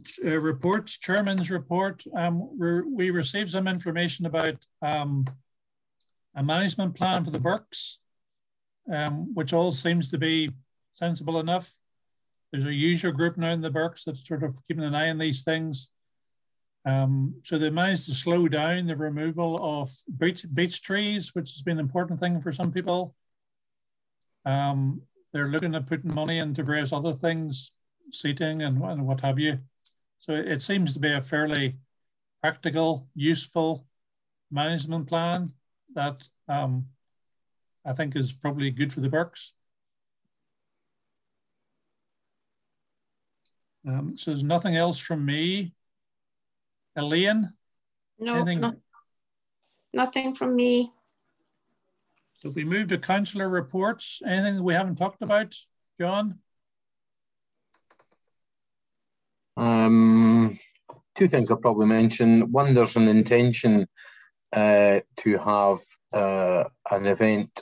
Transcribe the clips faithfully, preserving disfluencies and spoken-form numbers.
uh, reports, Chairman's report. Um, we received some information about um, a management plan for the Burks, um, which all seems to be sensible enough. There's a user group now in the Burks that's sort of keeping an eye on these things. Um, so they managed to slow down the removal of beech, beech trees, which has been an important thing for some people. Um, they're looking at putting money into various other things, seating and, and what have you. So it seems to be a fairly practical, useful management plan that um, I think is probably good for the Burks. Um, so there's nothing else from me. Elaine? No, anything? no, nothing from me. So if we move to councillor reports, anything that we haven't talked about, John? Um, two things I'll probably mention. One, there's an intention uh, to have uh, an event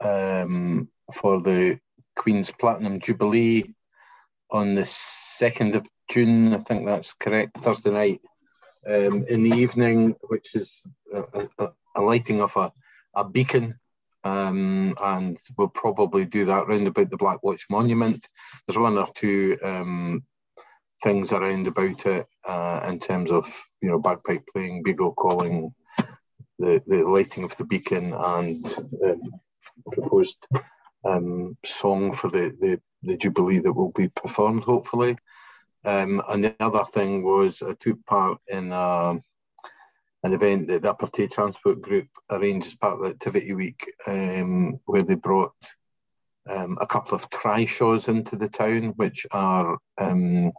um, for the Queen's Platinum Jubilee on the second of June, I think that's correct, Thursday night, um, in the evening, which is a, a, a lighting of a, a beacon. Um, and we'll probably do that round about the Black Watch Monument. There's one or two um, things around about it uh, in terms of, you know, bagpipe playing, bugle calling, the, the lighting of the beacon, and the proposed um, song for the, the, the Jubilee that will be performed, hopefully. Um, and the other thing was I took part in uh, an event that the Upper Tay Transport Group arranged as part of the Activity Week, um, where they brought um, a couple of trishaws into the town, which are um,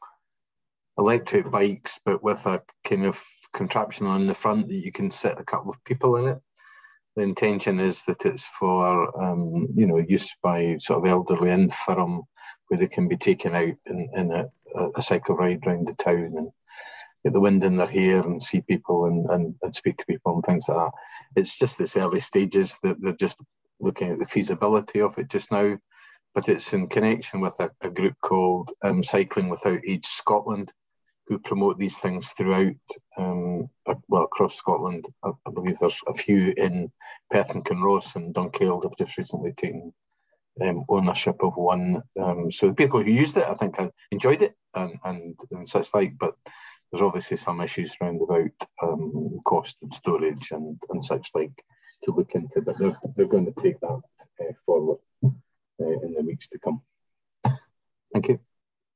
electric bikes, but with a kind of contraption on the front that you can sit a couple of people in it. The intention is that it's for, um, you know, use by sort of elderly infirm, where they can be taken out in, in a, a cycle ride around the town and get the wind in their hair and see people and, and, and speak to people and things like that. It's just this early stages that they're just looking at the feasibility of it just now, but it's in connection with a, a group called um, Cycling Without Age Scotland, who promote these things throughout, um, well, across Scotland. I, I believe there's a few in Perth and Kinross, and Dunkeld have just recently taken um, ownership of one. Um, so the people who used it, I think, enjoyed it and, and, and such like, but there's obviously some issues around about um, cost and storage and, and such like to look into, but they're, they're going to take that uh, forward uh, in the weeks to come. Thank you.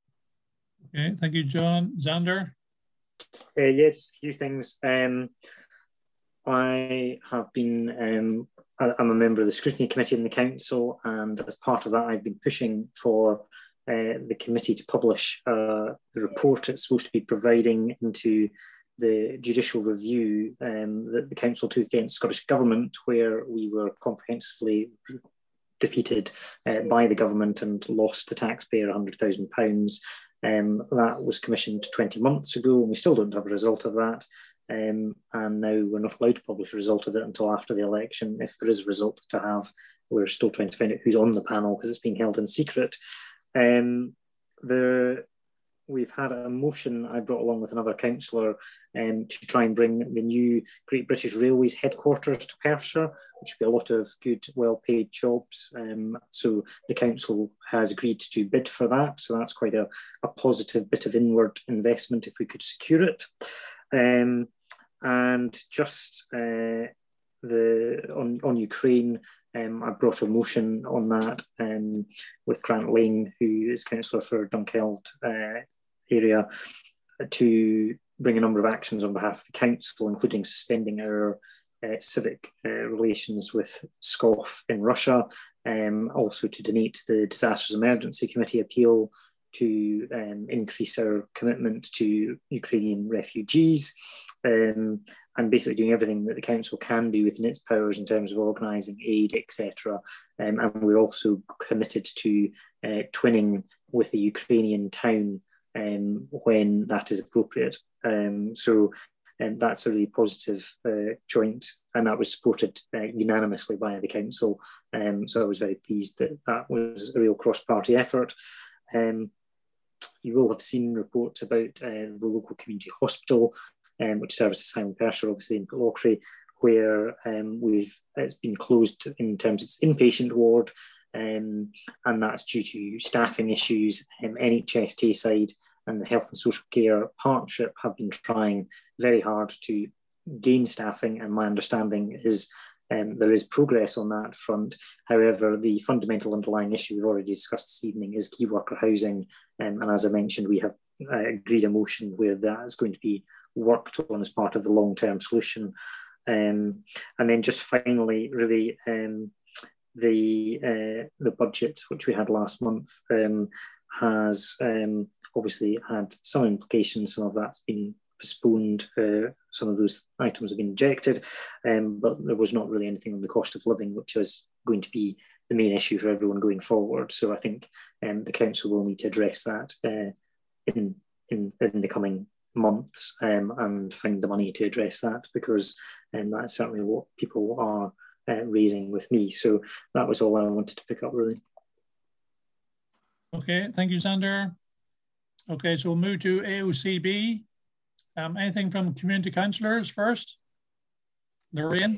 Okay, thank you, John. Xander? Uh, yeah, just a few things. Um, I have been, um, I, I'm a member of the Scrutiny Committee in the Council, and as part of that, I've been pushing for uh, the committee to publish uh, the report it's supposed to be providing into the judicial review um, that the Council took against Scottish Government, where we were comprehensively defeated uh, by the government and lost the taxpayer one hundred thousand pounds. Um, that was commissioned twenty months ago, and we still don't have a result of that. Um, and now we're not allowed to publish a result of it until after the election. If there is a result to have, we're still trying to find out who's on the panel because it's being held in secret. Um, the We've had a motion I brought along with another councillor um, to try and bring the new Great British Railways headquarters to Perthshire, which would be a lot of good, well-paid jobs. Um, so the council has agreed to bid for that. So that's quite a, a positive bit of inward investment if we could secure it. Um, and just uh, the on, on Ukraine, um, I brought a motion on that um, with Grant Lane, who is councillor for Dunkeld uh, area, to bring a number of actions on behalf of the council, including suspending our uh, civic uh, relations with SCOF in Russia, um, also to donate the Disasters Emergency Committee appeal to um, increase our commitment to Ukrainian refugees, um, and basically doing everything that the council can do within its powers in terms of organising aid, et cetera. Um, and we're also committed to uh, twinning with a Ukrainian town um, when that is appropriate. Um, so um, that's a really positive uh, joint, and that was supported uh, unanimously by the council. Um, so I was very pleased that that was a real cross-party effort. Um, you will have seen reports about uh, the local community hospital, um, which services Highland Perthshire, obviously in Pitlochry, where um, we've it's been closed in terms of its inpatient ward, um, and that's due to staffing issues. Um, N H S Tayside and the Health and Social Care Partnership have been trying very hard to gain staffing, and my understanding is um, there is progress on that front. However, the fundamental underlying issue we've already discussed this evening is key worker housing, um, and as I mentioned, we have uh, agreed a motion where that is going to be worked on as part of the long-term solution. Um, and then just finally, really, um, the uh, the budget which we had last month um, has um, obviously had some implications. Some of that's been postponed. Uh, some of those items have been rejected, um, but there was not really anything on the cost of living, which is going to be the main issue for everyone going forward. So I think um, the council will need to address that uh, in, in in the coming months um, and find the money to address that, because um, that's certainly what people are uh, raising with me. So that was all I wanted to pick up, really. Okay, thank you, Sander. Okay, so we'll move to A O C B. Um, anything from community councillors first? Lorraine?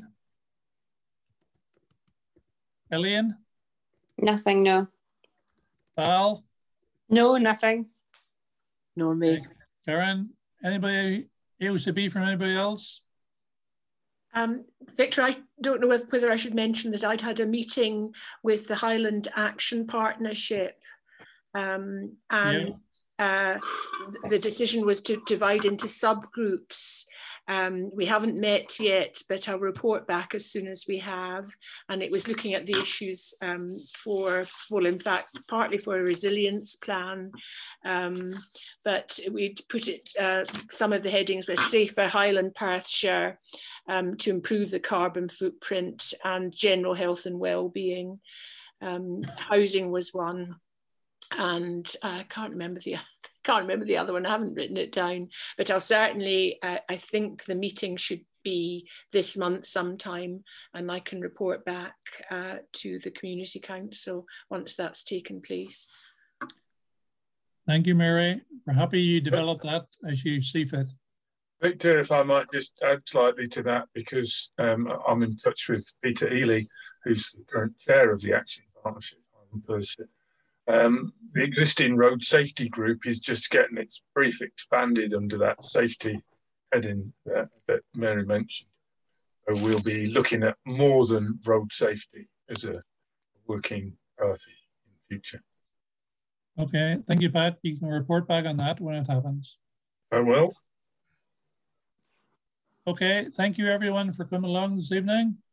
Elaine? Nothing, no. Val? No, nothing. Nor me. Karen? Anybody, A O C B from anybody else? Um, Victor, I don't know whether, whether I should mention that I'd had a meeting with the Highland Action Partnership, um, and yeah. Uh, the decision was to divide into subgroups. Um, we haven't met yet, but I'll report back as soon as we have. And it was looking at the issues um, for, well, in fact, partly for a resilience plan. Um, but we'd put it, uh, some of the headings were safer Highland Perthshire um, to improve the carbon footprint and general health and well-being. Um, housing was one. And I uh, can't remember the can't remember the other one. I haven't written it down, but I'll certainly. Uh, I think the meeting should be this month sometime, and I can report back uh, to the community council once that's taken place. Thank you, Mary. We're happy you develop that as you see fit. Victor, if I might just add slightly to that, because um, I'm in touch with Peter Ely, who's the current chair of the Action Partnership. Um, the existing road safety group is just getting its brief expanded under that safety heading uh, that Mary mentioned. So we'll be looking at more than road safety as a working party in the future. Okay, thank you, Pat. You can report back on that when it happens. I will. Okay, thank you everyone for coming along this evening.